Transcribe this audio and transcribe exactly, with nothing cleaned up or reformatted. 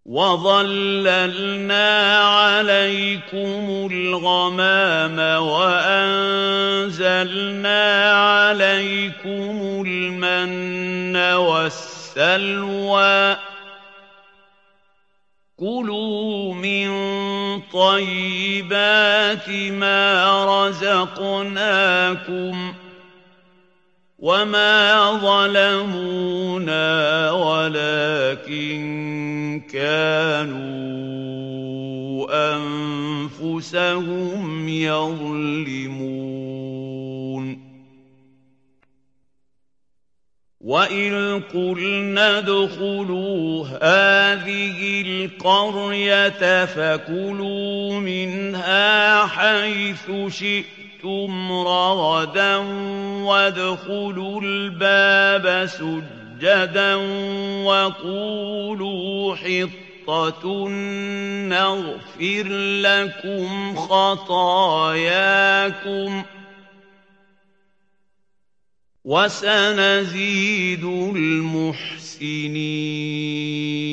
وَظَلَّلْنَا عَلَيْكُمُ الْغَمَامَ وَأَنزَلْنَا عَلَيْكُمُ الْمَنَّ وَالسَّلْوَىٰ ۖ كُلُوا مِن طَيِّبَاتِ مَا رَزَقْنَاكُمْ ۖ وَمَا ظَلَمُونَا وَلَٰكِن كَانُوا أَنفُسَهُمْ يَظْلِمُونَ وَإِذْ قُلْنَا ادْخُلُوا هَٰذِهِ الْقَرْيَةَ فَكُلُوا مِنْهَا حَيْثُ شِئْتُمْ رَغَدًا وَادْخُلُوا الْبَابَ سُجَّدًا وَقُولُوا حِطَّةٌ نَّغْفِرْ لَكُمْ خَطَايَاكُمْ ۚ وَسَنَزِيدُ الْمُحْسِنِينَ